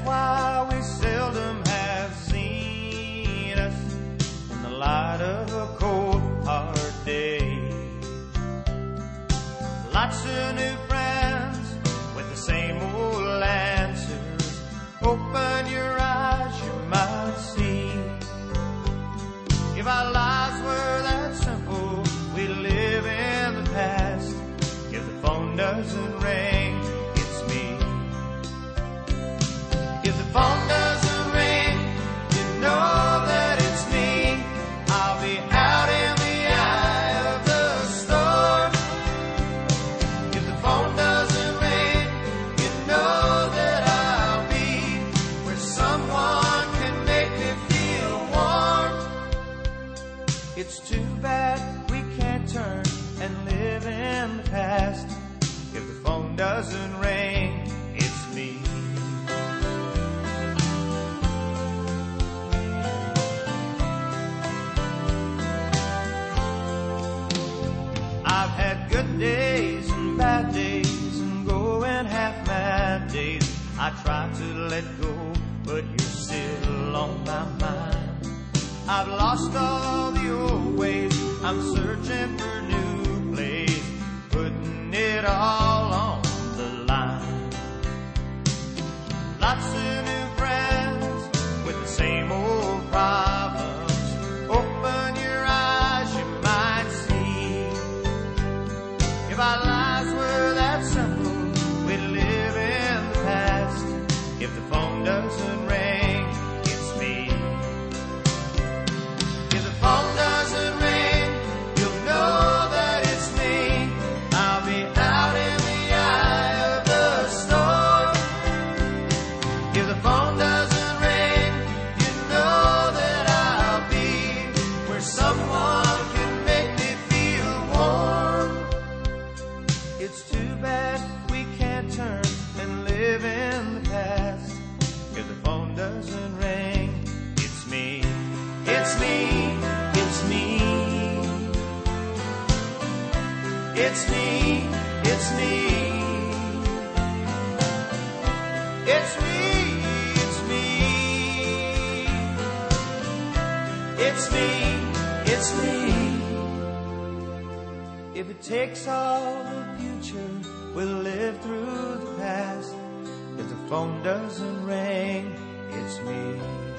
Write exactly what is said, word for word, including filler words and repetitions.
why we seldom have seen us in the light of a cold, hard day. Lots of new friends with the same old answers. Open your eyes, you might see. If our lives were that simple, we'd live in the past. If the phone doesn't ring, it's me. If the phone doesn't ring, you know that it's me. I'll be out in the eye of the storm. If the phone doesn't ring, you know that I'll be where someone can make me feel warm. It's too bad we can't turn and live in the past. If the phone doesn't ring, it's me. I've had good days and bad days and going half mad days. I try to let go, but you're still on my mind. I've lost all the old ways, I'm searching for new plays, putting it all on the line. Lots of new friends with the same old problems. Open your eyes, you might see. If our lives were that simple, we'd live in the past. If the phone doesn't ring, it's me. If the phone doesn't ring, you'll know that it's me. I'll be out in the eye of the storm. If the phone doesn't ring, you know that I'll be where someone can make me feel warm. It's too bad we can't turn and live in the past. If the phone doesn't ring, it's me. It's me. It's me. It's me. It's me. It's me. It's me. It's me. It's me. If it takes all the future, we'll live through the past. If the phone doesn't ring, it's me.